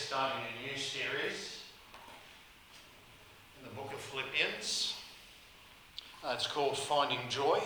starting a new series in the book of Philippians. It's called Finding Joy.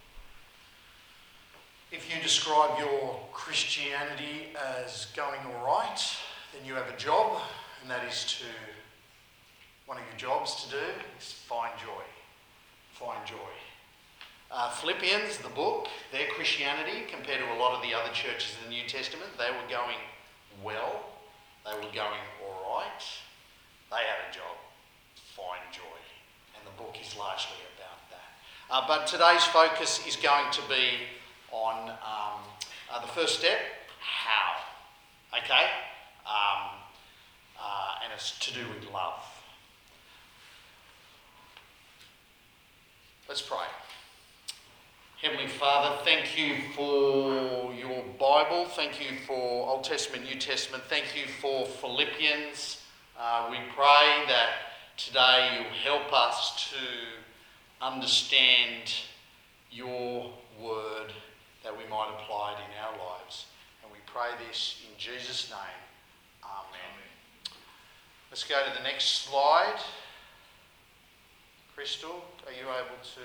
If you describe your Christianity as going all right, then you have a job, and that is one of your jobs to do is find joy. Find joy. Philippians, the book, their Christianity, compared to a lot of the other churches in the New Testament, they were going well. They were going all right. They had a job. Find joy. And the book is largely about that. But today's focus is going to be on the first step, how. Okay? And it's to do with love. Let's pray. Heavenly Father, thank you for your Bible. Thank you for Old Testament, New Testament. Thank you for Philippians. We pray that today you'll help us to understand your word, that we might apply it in our lives. And we pray this in Jesus' name. Amen. Let's go to the next slide. Crystal, are you able to...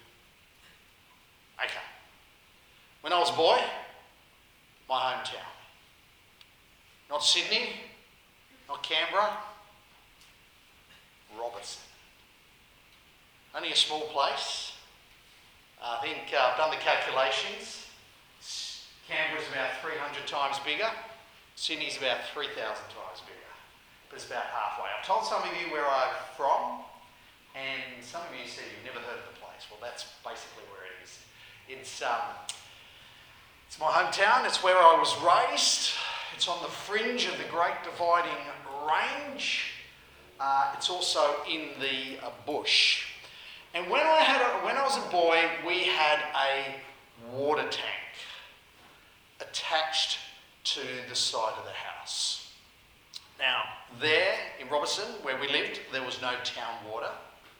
Okay. When I was a boy, my hometown. Not Sydney, not Canberra, Robertson. Only a small place. I think I've done the calculations. Canberra's about 300 times bigger. Sydney's about 3,000 times bigger. But it's about halfway. I've told some of you where I'm from, and some of you said you've never heard of the place. Well, that's basically where it is. It's my hometown. It's where I was raised. It's on the fringe of the Great Dividing Range. It's also in the bush. And when I was a boy, we had a water tank attached to the side of the house. Now, there in Robertson, where we lived, there was no town water.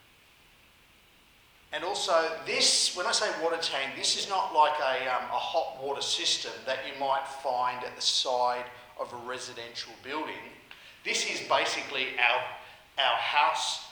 And also this, when I say water tank, this is not like a hot water system that you might find at the side of a residential building. This is basically our house,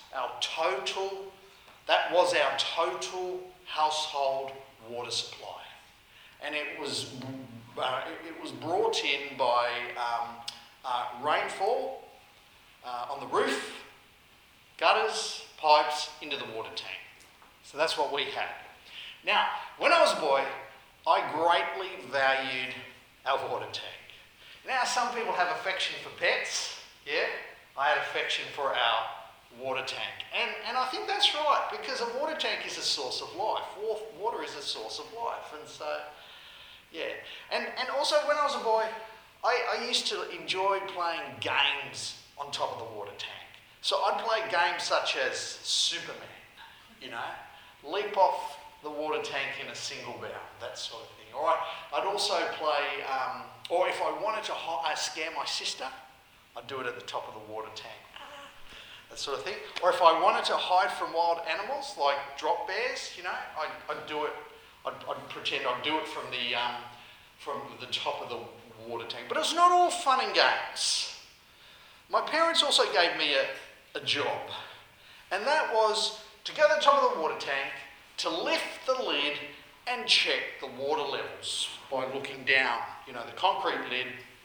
that was our total household water supply. And it was brought in by rainfall on the roof, gutters, pipes into the water tank. So that's what we had. Now, when I was a boy, I greatly valued our water tank. Now, some people have affection for pets, yeah? I had affection for our water tank. And I think that's right, because a water tank is a source of life. Water is a source of life. And so, yeah. And also, when I was a boy, I used to enjoy playing games on top of the water tank. So I'd play games such as Superman, you know? Leap off the water tank in a single bound, that sort of thing. Or I'd also play, or if I wanted to scare my sister, I'd do it at the top of the water tank, that sort of thing. Or if I wanted to hide from wild animals, like drop bears, you know, I'd do it. I'd pretend I'd do it from the top of the water tank. But it's not all fun and games. My parents also gave me a job, and that was to go to the top of the water tank, to lift the lid and check the water levels by looking down, you know, the concrete lid,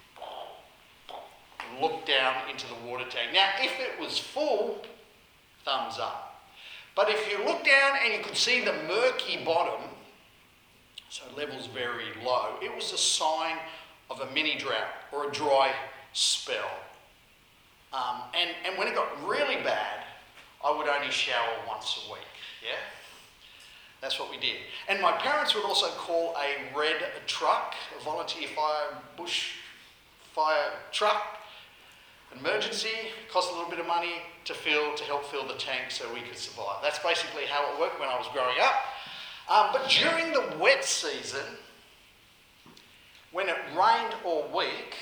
and look down into the water tank. Now, if it was full, thumbs up. But if you look down and you could see the murky bottom, so levels very low, it was a sign of a mini drought or a dry spell. And when it got really bad, I would only shower once a week, yeah? That's what we did. And my parents would also call a red truck, a volunteer bush fire truck, emergency, cost a little bit of money to help fill the tank so we could survive. That's basically how it worked when I was growing up. But during the wet season, when it rained all week,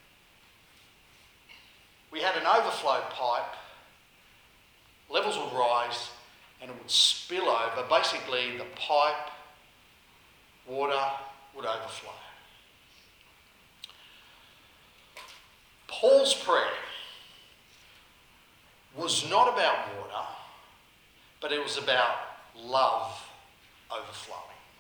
we had an overflow pipe. Levels would rise and it would spill over. Basically, the pipe water would overflow. Paul's prayer was not about water, but it was about love overflowing.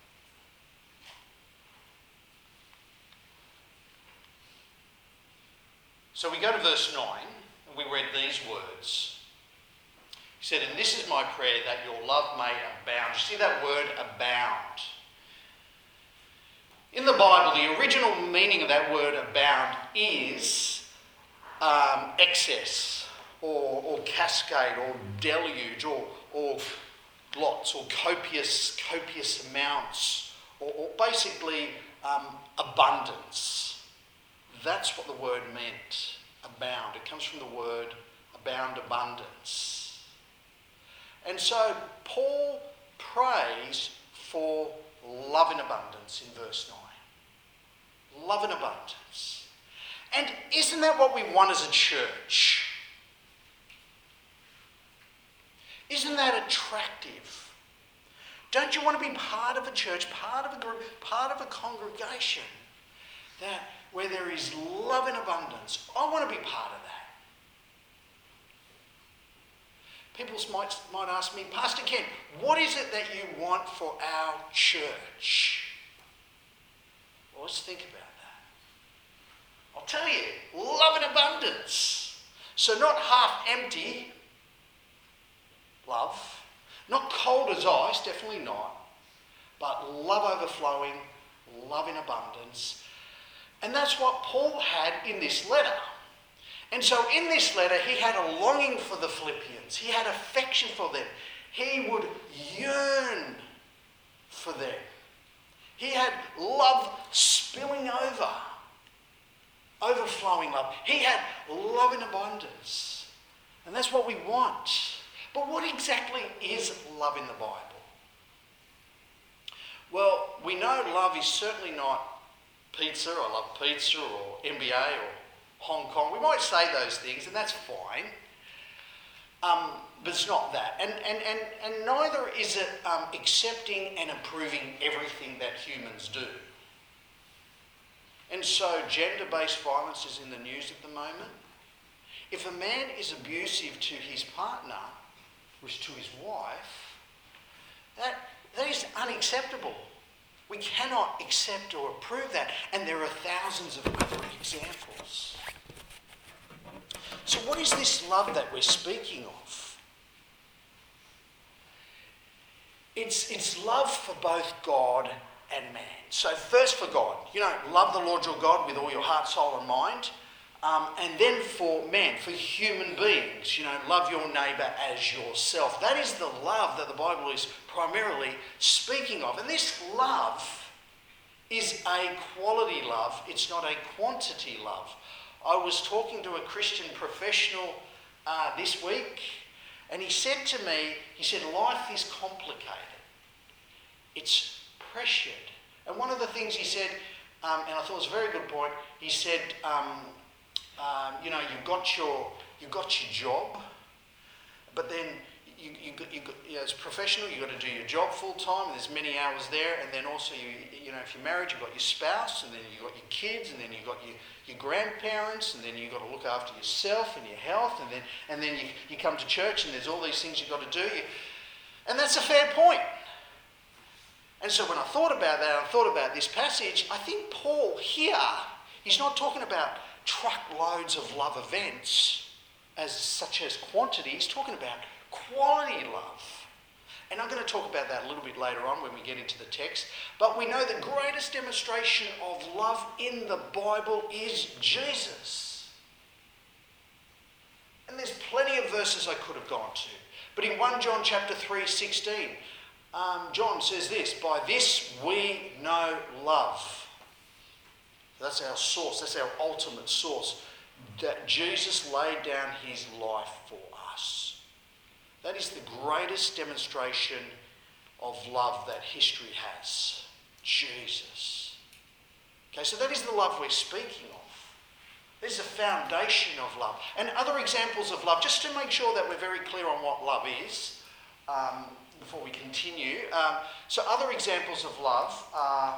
So we go to verse 9, and we read these words. He said, "And this is my prayer, that your love may abound." You see that word, abound? In the Bible, the original meaning of that word abound is excess or cascade or deluge or lots or copious amounts or basically abundance. That's what the word meant, abound. It comes from the word abound, abundance. And so Paul prays for love in abundance in verse 9. Love in abundance. And isn't that what we want as a church? Isn't that attractive? Don't you want to be part of a church, part of a group, part of a congregation where there is love in abundance? I want to be part of that. People might ask me, "Pastor Ken, what is it that you want for our church?" Well, let's think about that. I'll tell you, love in abundance. So not half empty love, not cold as ice, definitely not, but love overflowing, love in abundance. And that's what Paul had in this letter. And so in this letter, he had a longing for the Philippians. He had affection for them. He would yearn for them. He had love spilling over, overflowing love. He had love in abundance. And that's what we want. But what exactly is love in the Bible? Well, we know love is certainly not pizza, I love pizza, or NBA, or Hong Kong. We might say those things, and that's fine. But it's not that. And neither is it accepting and approving everything that humans do. And so gender-based violence is in the news at the moment. If a man is abusive to his partner, or to his wife, that is unacceptable. We cannot accept or approve that. And there are thousands of other examples. So what is this love that we're speaking of? It's love for both God and man. So first for God, love the Lord your God with all your heart, soul and mind. And then for man, for human beings, love your neighbour as yourself. That is the love that the Bible is primarily speaking of. And this love is a quality love. It's not a quantity love. I was talking to a Christian professional this week, and he said to me, life is complicated. It's pressured. And one of the things he said, and I thought it was a very good point, he said, you've got your job, but then as a professional, you've got to do your job full time, and there's many hours there, and then also if you're married, you've got your spouse, and then you've got your kids, and then you've got your grandparents, and then you've got to look after yourself and your health, and then you come to church, and there's all these things you've got to do, and that's a fair point. And so when I thought about that, I thought about this passage, I think Paul here, he's not talking about truckloads of love events such as quantity. He's talking about quality love. And I'm going to talk about that a little bit later on when we get into the text. But we know the greatest demonstration of love in the Bible is Jesus. And there's plenty of verses I could have gone to. But in 1 John chapter 3:16, John says this, "By this we know love." That's our source, that's our ultimate source, that Jesus laid down his life for us. That is the greatest demonstration of love that history has. Jesus. Okay, so that is the love we're speaking of. There's a foundation of love. And other examples of love, just to make sure that we're very clear on what love is, before we continue. So other examples of love are...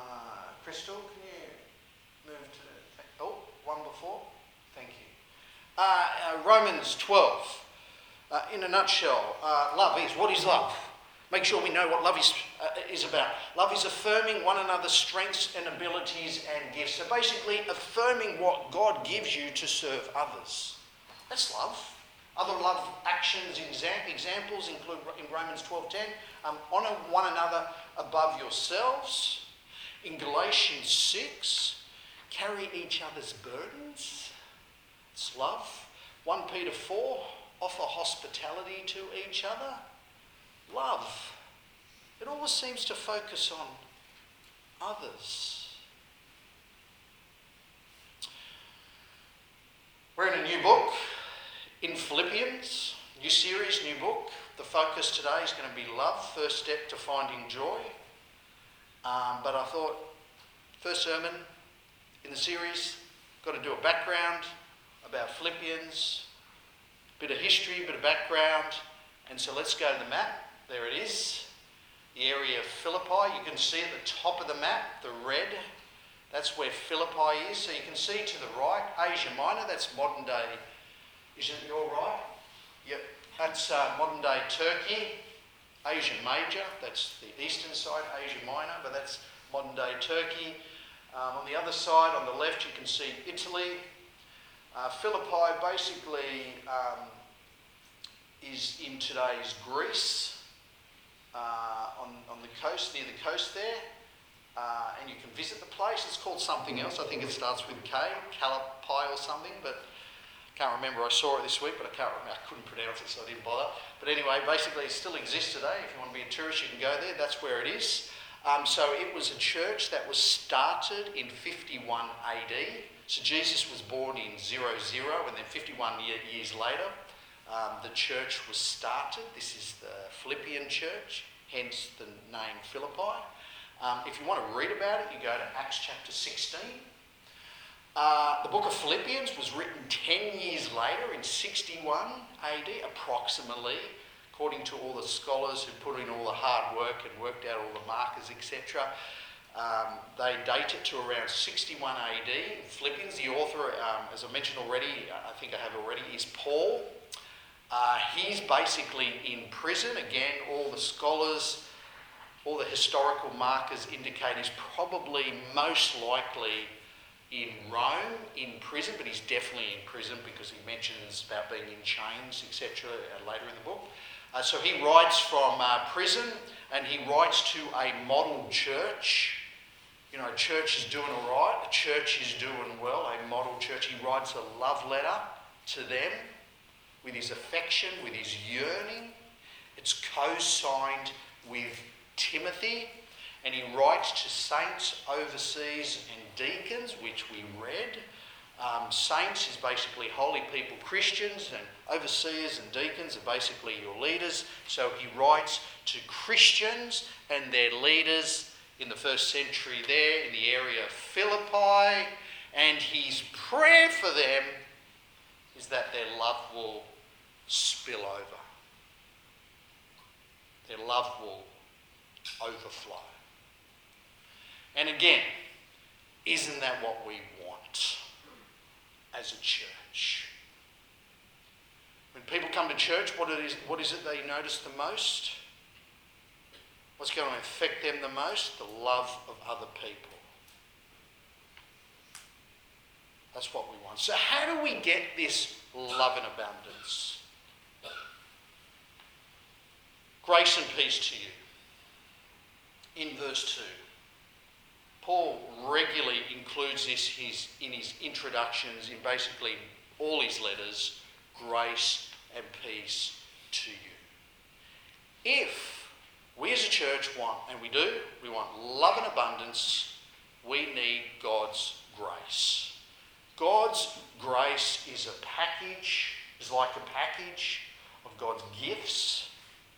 Crystal, can you move to... one before? Thank you. Romans 12, in a nutshell, love is, what is love? Make sure we know what love is about. Love is affirming one another's strengths and abilities and gifts. So basically affirming what God gives you to serve others. That's love. Other love actions, examples include in Romans 12:10, honour one another above yourselves. In Galatians 6, carry each other's burdens. It's love. 1 Peter 4, offer hospitality to each other. Love. It always seems to focus on others. We're in a new book, in Philippians, new series, new book. The focus today is going to be love, first step to finding joy. But I thought, first sermon in the series, got to do a background about Philippians, bit of history, bit of background. And so let's go to the map. There it is, the area of Philippi. You can see at the top of the map, the red, that's where Philippi is. So you can see to the right, Asia Minor, that's modern day, isn't it your right? Yep, that's modern day Turkey. Asia Major, that's the eastern side, Asia Minor, but that's modern day Turkey. On the other side, on the left, you can see Italy. Philippi basically is in today's Greece. On the coast, near the coast there, and you can visit the place. It's called something else. I think it starts with K, Calapai or something, but I can't remember. I saw it this week, but I couldn't pronounce it, so I didn't bother. But anyway, basically it still exists today. If you want to be a tourist, you can go there. That's where it is. So it was a church that was started in 51 AD. So Jesus was born in 00, and then 51 years later, the church was started. This is the Philippian church, hence the name Philippi. If you want to read about it, you go to Acts chapter 16. The book of Philippians was written 10 years later in 61 AD, approximately, according to all the scholars who put in all the hard work and worked out all the markers, etc. They date it to around 61 AD. Philippians, the author, as I mentioned already, I think I have already, is Paul. He's basically in prison. Again, all the scholars, all the historical markers indicate he's probably most likely in Rome, in prison, but he's definitely in prison because he mentions about being in chains, etc. Later in the book. So he writes from prison, and he writes to a model church. You know, a church is doing all right, a church is doing well, a model church. He writes a love letter to them, with his affection, with his yearning. It's co-signed with Timothy, and he writes to saints, overseers and deacons, which we read. Saints is basically holy people, Christians, and overseers and deacons are basically your leaders. So he writes to Christians and their leaders in the first century there in the area of Philippi, and his prayer for them is that their love will spill over. Their love will overflow. And again, isn't that what we want as a church? When people come to church, what is it they notice the most? What's going to affect them the most? The love of other people. That's what we want. So how do we get this love in abundance? Grace and peace to you. In verse 2, Paul regularly includes this in his introductions, in basically all his letters, grace and peace to you. If we as a church want, and we do, we want love and abundance, we need God's grace. God's grace is a package, is like a package of God's gifts.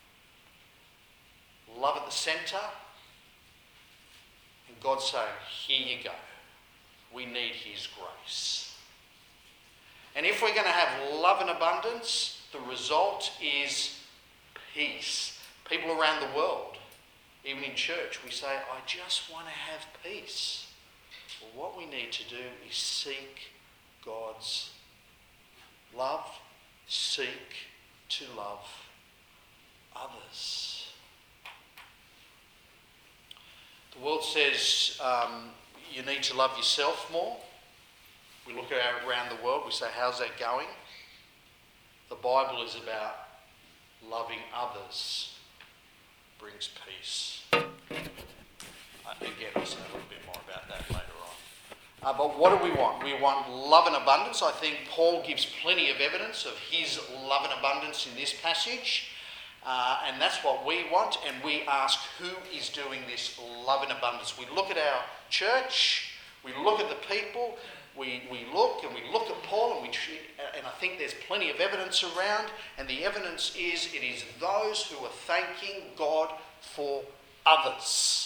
Love at the centre. And God saying, here you go. We need his grace. And if we're going to have love and abundance, the result is peace. People around the world, even in church, we say, I just want to have peace. Well, what we need to do is seek God's Love, seek to love others. The world says you need to love yourself more. We look around the world, we say, how's that going? The Bible is about loving others brings peace. Again, I'll say a little bit more about that later on. But what do we want? We want love and abundance. I think Paul gives plenty of evidence of his love and abundance in this passage. And that's what we want. And we ask, who is doing this love and abundance? We look at our church. We look at the people. We look at Paul, and I think there's plenty of evidence around. And the evidence is it is those who are thanking God for others.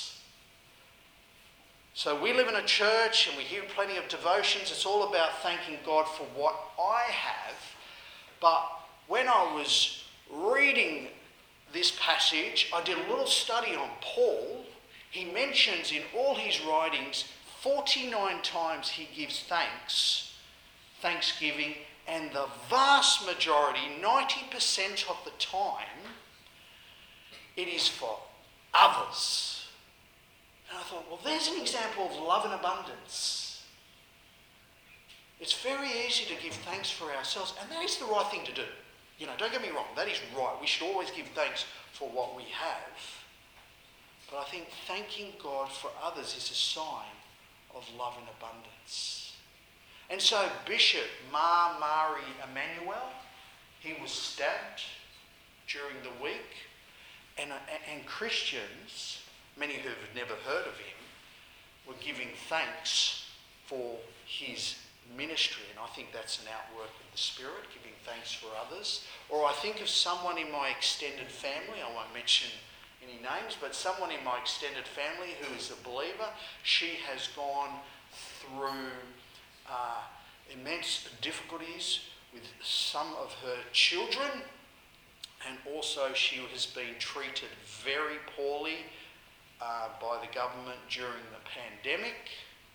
So we live in a church and we hear plenty of devotions. It's all about thanking God for what I have. But when I was reading this passage, I did a little study on Paul. He mentions in all his writings 49 times he gives thanksgiving, and the vast majority, 90% of the time, it is for others. And I thought, well, there's an example of love and abundance. It's very easy to give thanks for ourselves, and that is the right thing to do. You know, don't get me wrong, that is right. We should always give thanks for what we have. But I think thanking God for others is a sign of love and abundance. And so Bishop Mari Emmanuel, he was stabbed during the week, and Christians, many who have never heard of him, were giving thanks for his ministry. And I think that's an outwork of the Spirit, giving thanks for others. Or I think of someone in my extended family, I won't mention any names, but someone in my extended family who is a believer. She has gone through immense difficulties with some of her children, and also she has been treated very poorly by the government during the pandemic.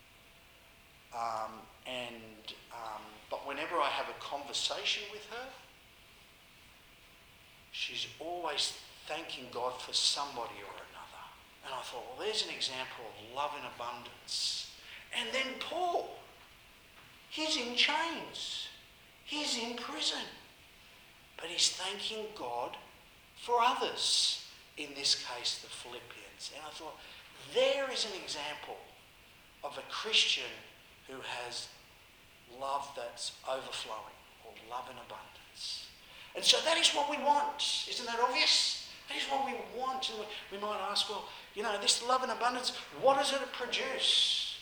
But whenever I have a conversation with her, she's always thanking God for somebody or another. And I thought, well, there's an example of love and abundance. And then Paul, he's in chains. He's in prison. But he's thanking God for others, in this case the Philippians. And I thought, there is an example of a Christian who has love that's overflowing, or love and abundance. And so that is what we want. Isn't that obvious? That is what we want. And we might ask, well, you know, this love and abundance, what does it produce?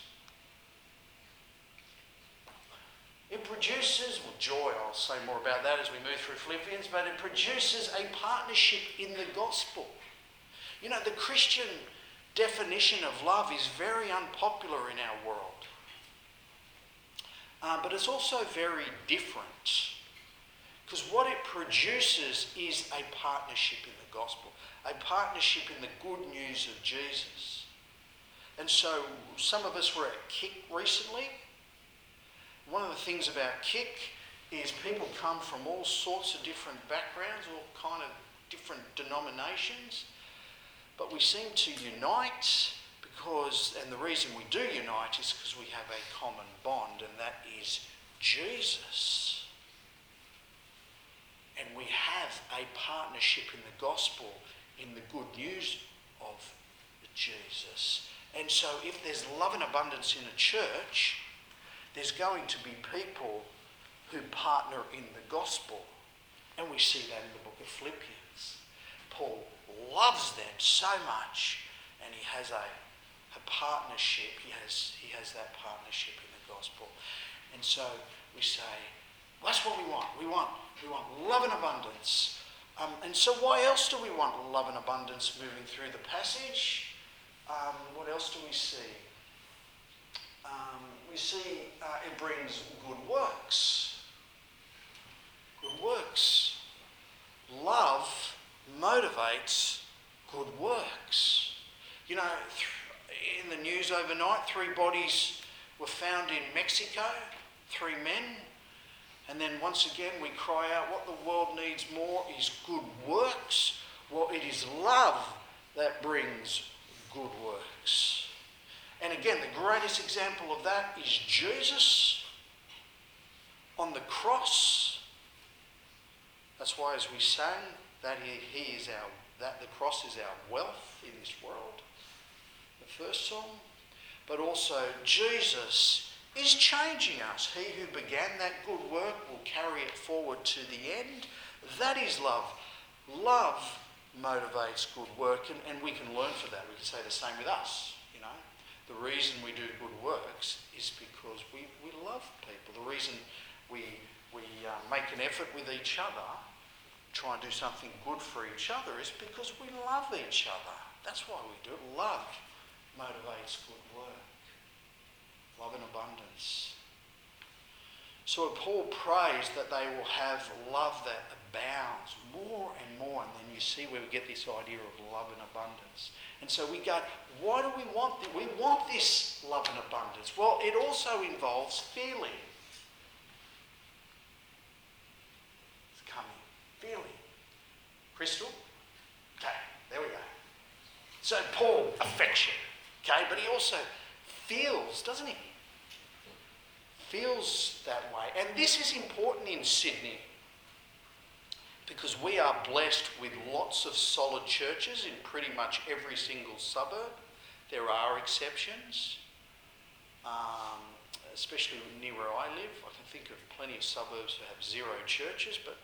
It produces, well, joy, I'll say more about that as we move through Philippians, but it produces a partnership in the gospel. You know, the Christian definition of love is very unpopular in our world. But it's also very different, because what it produces is a partnership in the gospel, a partnership in the good news of Jesus. And so some of us were at KIC recently. One of the things about KIC is people come from all sorts of different backgrounds, all kind of different denominations, but we seem to unite and the reason we do unite is because we have a common bond, and that is Jesus. And we have a partnership in the gospel, in the good news of Jesus. And so if there's love and abundance in a church, there's going to be people who partner in the gospel. And we see that in the book of Philippians. Paul loves them so much, and he has a partnership. He has that partnership in the gospel. And so we say, well, that's what we want. We want love and abundance. And so why else do we want love and abundance moving through the passage? What else do we see? We see it brings good works. Good works. Love motivates good works. You know, in the news overnight, 3 bodies were found in Mexico, 3 men And then once again we cry out, what the world needs more is good works. Well, it is love that brings good works. And again, the greatest example of that is Jesus on the cross. That's why, as we sang, that that the cross is our wealth in this world. The first song. But also, Jesus is changing us. He who began that good work will carry it forward to the end. That is love. Love motivates good work, and we can learn from that. We can say the same with us, you know. The reason we do good works is because we love people. The reason we make an effort with each other, try and do something good for each other, is because we love each other. That's why we do it. Love motivates good work. Love in abundance. So Paul prays that they will have love that abounds more and more. And then you see where we get this idea of love in abundance. And so we go, why do we want this? We want this love in abundance. Well, it also involves feeling. It's coming. Feeling. Crystal? Okay, there we go. So Paul, affection. Okay, but he also feels, doesn't he? Feels that way. And this is important in Sydney because we are blessed with lots of solid churches in pretty much every single suburb. There are exceptions, especially near where I live. I can think of plenty of suburbs that have zero churches, but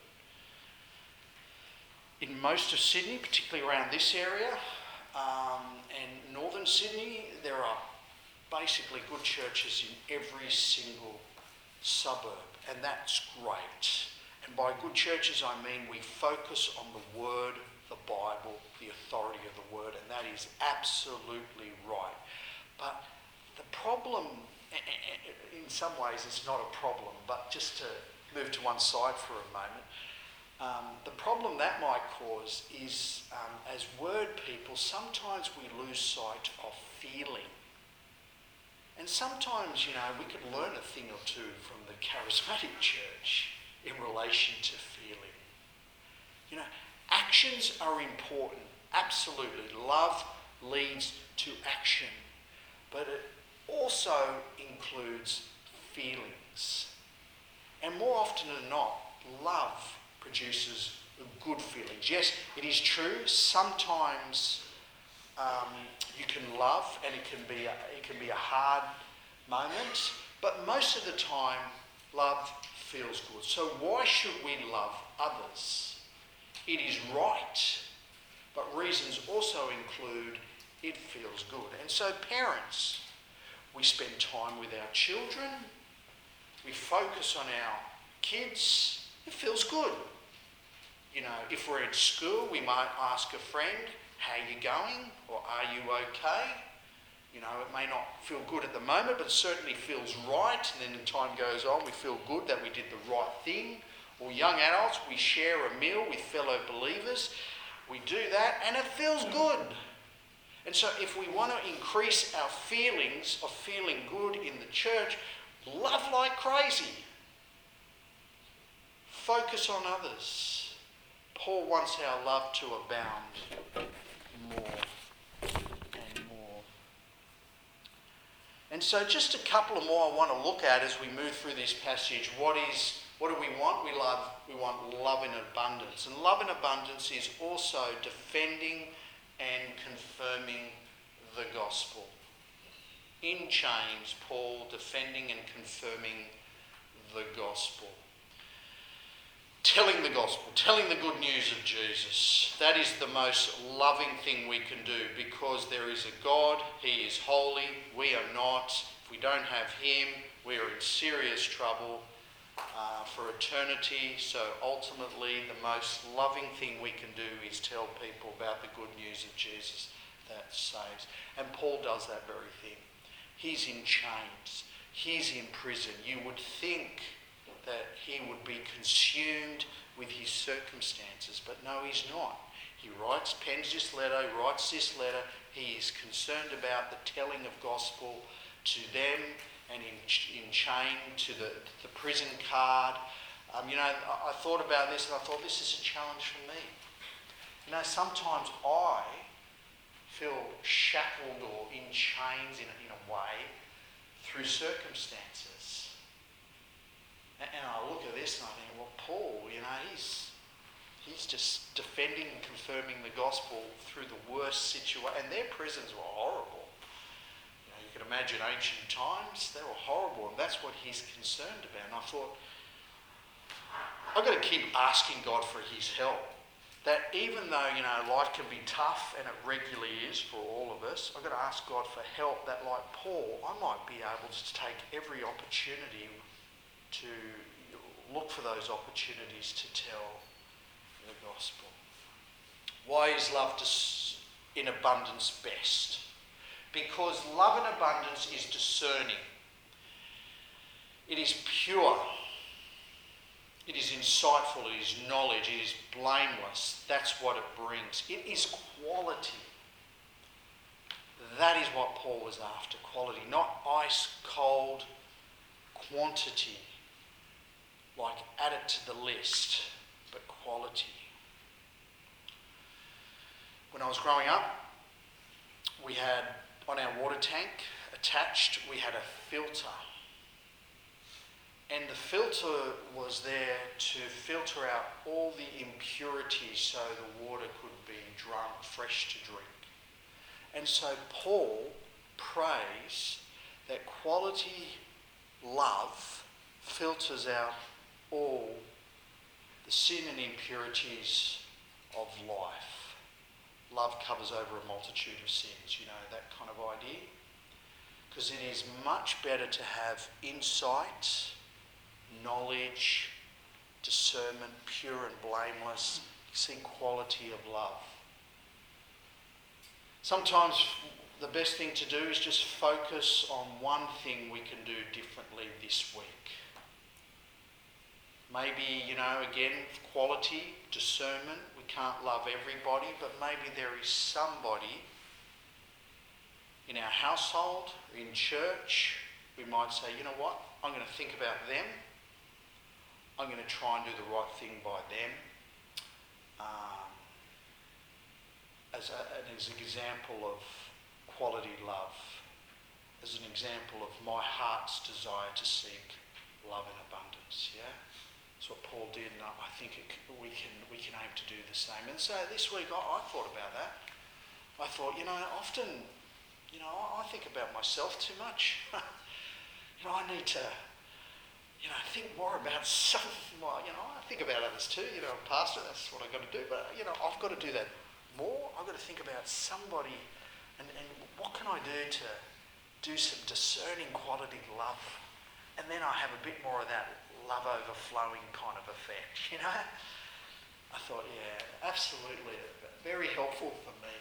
in most of Sydney, particularly around this area, and northern Sydney, there are basically good churches in every single suburb, and that's great. And by good churches I mean we focus on the Word, the Bible, the authority of the Word, and that is absolutely right. But the problem, in some ways it's not a problem, but just to move to one side for a moment, the problem that might cause is, as Word people, sometimes we lose sight of feeling. And sometimes, you know, we could learn a thing or two from the charismatic church in relation to feeling. You know, actions are important. Absolutely. Love leads to action. But it also includes feelings. And more often than not, love produces good feelings. Yes, it is true. Sometimes you can love, and it can be a hard moment, but most of the time, love feels good. So why should we love others? It is right, but reasons also include it feels good. And so parents, we spend time with our children, we focus on our kids, it feels good. You know, if we're in school, we might ask a friend, how are you going? Or are you okay? You know, it may not feel good at the moment, but it certainly feels right. And then as time goes on, we feel good that we did the right thing. Or young adults, we share a meal with fellow believers. We do that and it feels good. And so if we want to increase our feelings of feeling good in the church, love like crazy. Focus on others. Paul wants our love to abound more and more. And so just a couple of more I want to look at as we move through this passage. What do we want? We want love in abundance. And love in abundance is also defending and confirming the gospel. In chains, Paul defending and confirming the gospel. Telling the gospel, telling the good news of Jesus. That is the most loving thing we can do, because there is a God, he is holy, we are not. If we don't have him, we are in serious trouble for eternity. So ultimately, the most loving thing we can do is tell people about the good news of Jesus that saves. And Paul does that very thing. He's in chains. He's in prison. You would think that he would be consumed with his circumstances, but no, he's not. He pens this letter, writes this letter. He is concerned about the telling of gospel to them, and in chain to the prison card. I thought about this and I thought this is a challenge for me. Sometimes I feel shackled or in chains in a way through circumstances. And I look at this and I think, well, Paul, he's just defending and confirming the gospel through the worst situation. And their prisons were horrible. You can imagine ancient times, they were horrible, and that's what he's concerned about. And I thought, I've got to keep asking God for his help. That even though, life can be tough, and it regularly is for all of us, I've got to ask God for help that, like Paul, I might be able to take every opportunity to look for those opportunities to tell the gospel. Why is love in abundance best? Because love in abundance is discerning. It is pure. It is insightful, it is knowledge, it is blameless. That's what it brings. It is quality. That is what Paul was after, quality. Not ice cold quantity, like add it to the list, but quality. When I was growing up, we had, on our water tank attached, we had a filter. And the filter was there to filter out all the impurities so the water could be drunk, fresh to drink. And so Paul prays that quality love filters out all the sin and impurities of life. Love covers over a multitude of sins, that kind of idea. Because it is much better to have insight, knowledge, discernment, pure and blameless, see quality of love. Sometimes the best thing to do is just focus on one thing we can do differently this week. Maybe, again, quality, discernment. We can't love everybody, but maybe there is somebody in our household, in church, we might say, you know what, I'm going to think about them. I'm going to try and do the right thing by them. As an example of quality love, as an example of my heart's desire to seek love in abundance. Yeah, that's what Paul did, and I think we can aim to do the same. And so this week I thought about that. I thought, often, I think about myself too much. I need to, think more about something. I think about others too. I'm a pastor, that's what I've got to do. But, I've got to do that more. I've got to think about somebody and what can I do to do some discerning quality love. And then I have a bit more of that love overflowing kind of effect, I thought, yeah, absolutely. Very helpful for me.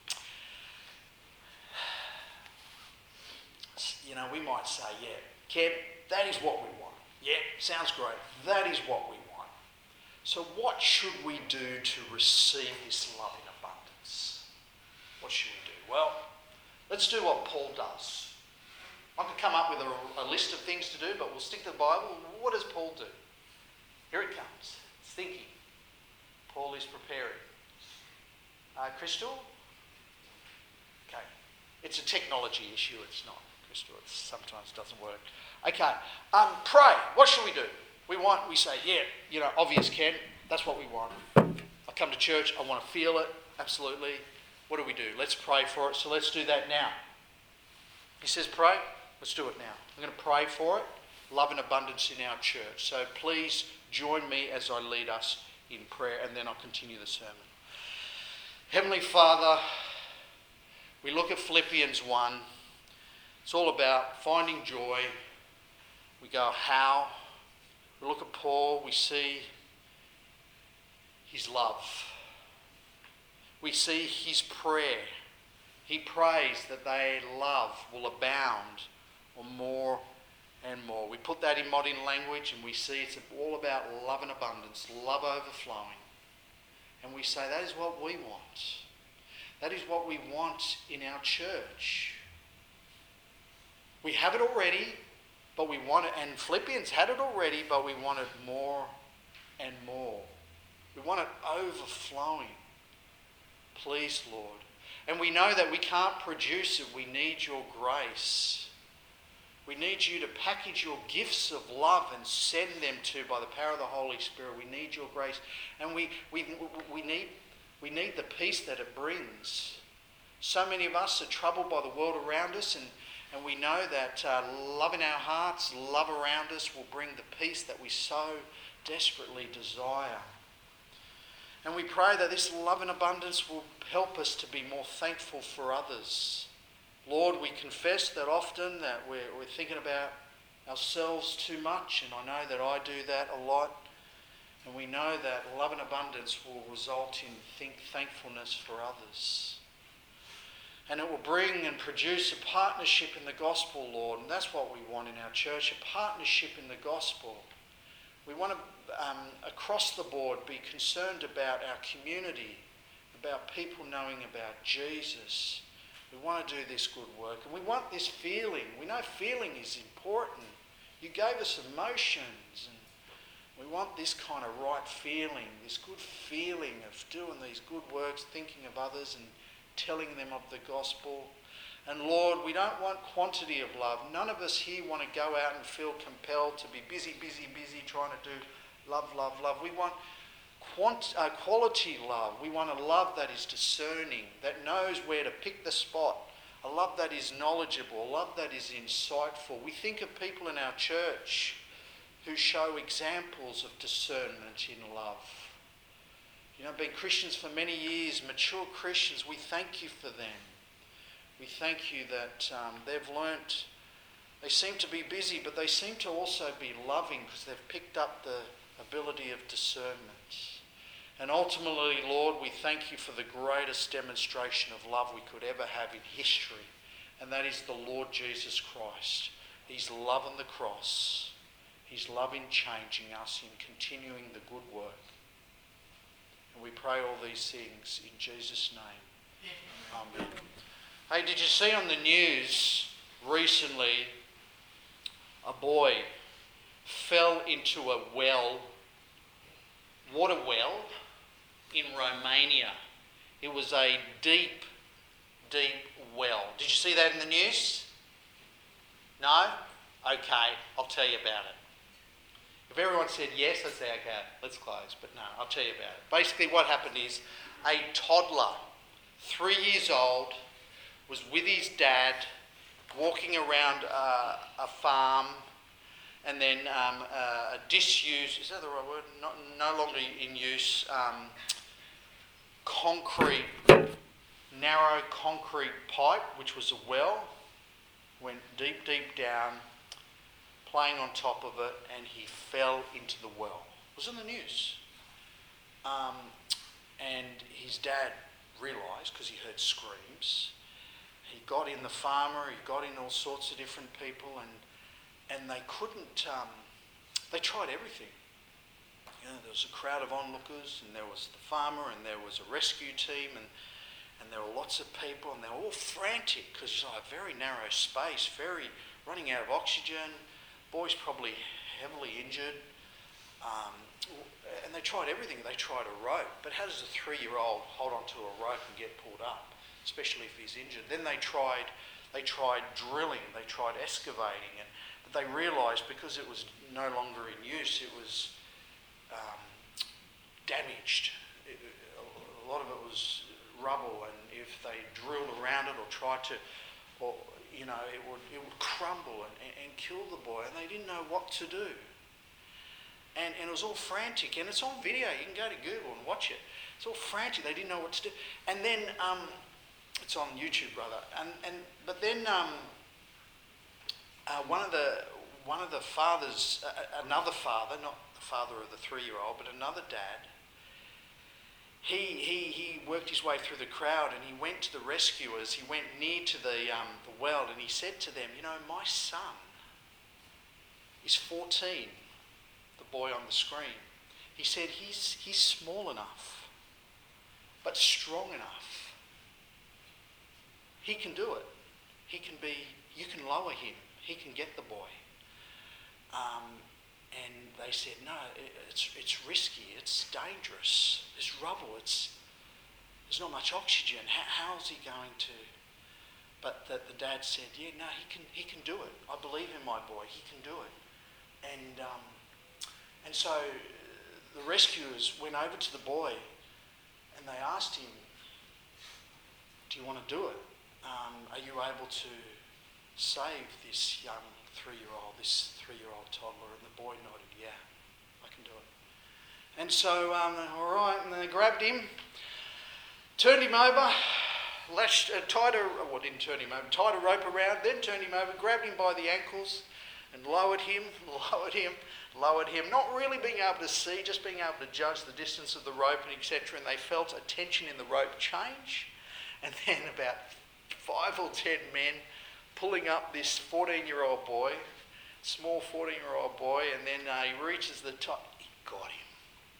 We might say, yeah, Kev, that is what we want. Yeah, sounds great. That is what we want. So what should we do to receive this love in abundance? What should we do? Well, let's do what Paul does. I could come up with a list of things to do, but we'll stick to the Bible. What does Paul do? Here it comes. It's thinking. Paul is preparing. Crystal? Okay. It's a technology issue. It's not. Crystal, it sometimes doesn't work. Okay. Pray. What should we do? We say, yeah, obvious, Ken. That's what we want. I come to church. I want to feel it. Absolutely. What do? Let's pray for it. So let's do that now. He says pray. Let's do it now. I'm going to pray for it. Love and abundance in our church. So please join me as I lead us in prayer, and then I'll continue the sermon. Heavenly Father, we look at Philippians 1. It's all about finding joy. We go, how? We look at Paul. We see his love. We see his prayer. He prays that their love will abound or more and more. We put that in modern language and we see it's all about love and abundance, love overflowing. And we say that is what we want. That is what we want in our church. We have it already. but we wanted, and Philippians had it already, but we wanted more and more. We want it overflowing. Please, Lord. And we know that we can't produce it. We need your grace. We need you to package your gifts of love and send them to by the power of the Holy Spirit. We need your grace. And we need the peace that it brings. So many of us are troubled by the world around us, and we know that love in our hearts, love around us will bring the peace that we so desperately desire. And we pray that this love and abundance will help us to be more thankful for others. Lord, we confess that often that we're thinking about ourselves too much, and I know that I do that a lot. And we know that love and abundance will result in thankfulness for others. And it will bring and produce a partnership in the gospel, Lord. And that's what we want in our church, a partnership in the gospel. We want to, across the board, be concerned about our community, about people knowing about Jesus. We want to do this good work. And we want this feeling. We know feeling is important. You gave us emotions, and we want this kind of right feeling, this good feeling of doing these good works, thinking of others and telling them of the gospel. And Lord, we don't want quantity of love. None of us here want to go out and feel compelled to be busy, trying to do love. We want quality love. We want a love that is discerning, that knows where to pick the spot, a love that is knowledgeable, a love that is insightful. We think of people in our church who show examples of discernment in love. You know, been Christians for many years, mature Christians, we thank you for them. We thank you that they've learnt, they seem to be busy, but they seem to also be loving because they've picked up the ability of discernment. And ultimately, Lord, we thank you for the greatest demonstration of love we could ever have in history, and that is the Lord Jesus Christ. His love on the cross, his love in changing us, in continuing the good work. And we pray all these things in Jesus' name. Amen. Hey, did you see on the news recently a boy fell into a well, water well, in Romania? It was a deep well. Did you see that in the news? No? Okay, I'll tell you about it. If everyone said yes, I'd say, okay, let's close. But no, I'll tell you about it. Basically what happened is a toddler, 3 years old, was with his dad walking around a farm, and then a disused, is that the right word? No longer in use, narrow concrete pipe, which was a well, went deep down, playing on top of it, and he fell into the well. It was in the news. And his dad realised, because he heard screams, he got in the farmer, he got in all sorts of different people, and they couldn't, they tried everything. You know, there was a crowd of onlookers, and there was the farmer, and there was a rescue team, and there were lots of people, and they were all frantic, because it's like a very narrow space, very running out of oxygen. Boy's probably heavily injured. And they tried everything. They tried a rope. But how does a 3-year-old hold onto a rope and get pulled up, especially if he's injured? Then they tried drilling. They tried excavating. But they realised because it was no longer in use, it was damaged. A lot of it was rubble, and if they drilled around it or tried to, it would crumble and kill the boy, and they didn't know what to do. And it was all frantic, and it's on video. You can go to Google and watch it. It's all frantic. They didn't know what to do. And then it's on YouTube, brother. But then one of the fathers, another father, not the father of the 3-year-old, but another dad. He worked his way through the crowd, and he went to the rescuers. He went near to the well, and he said to them, my son is 14, the boy on the screen. He said, he's small enough, but strong enough. He can do it. You can lower him. He can get the boy. And they said, no, it's risky, it's dangerous, there's rubble, there's not much oxygen. How's he going to? But the dad said, yeah, no, he can do it. I believe in my boy, he can do it. And so the rescuers went over to the boy and they asked him, do you want to do it? Are you able to save this young three-year-old toddler? And the boy nodded, yeah, I can do it. And so, all right, and they grabbed him, turned him over, tied a rope around, then turned him over, grabbed him by the ankles and lowered him, not really being able to see, just being able to judge the distance of the rope and etc. And they felt a tension in the rope change. And then about 5 or 10 men pulling up this 14-year-old boy, small 14-year-old boy, and then he reaches the top. He got him.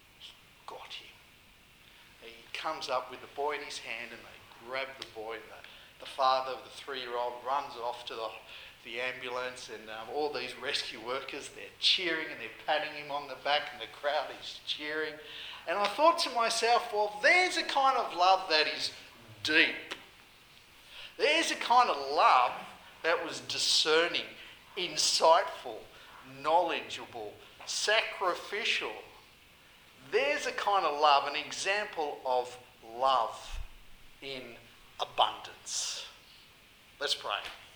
He comes up with the boy in his hand and they grab the boy. And the father of the 3-year-old runs off to the ambulance, and all these rescue workers, they're cheering and they're patting him on the back, and the crowd is cheering. And I thought to myself, well, there's a kind of love that is deep. There's a kind of love that was discerning, insightful, knowledgeable, sacrificial. There's a kind of love, an example of love in abundance. Let's pray.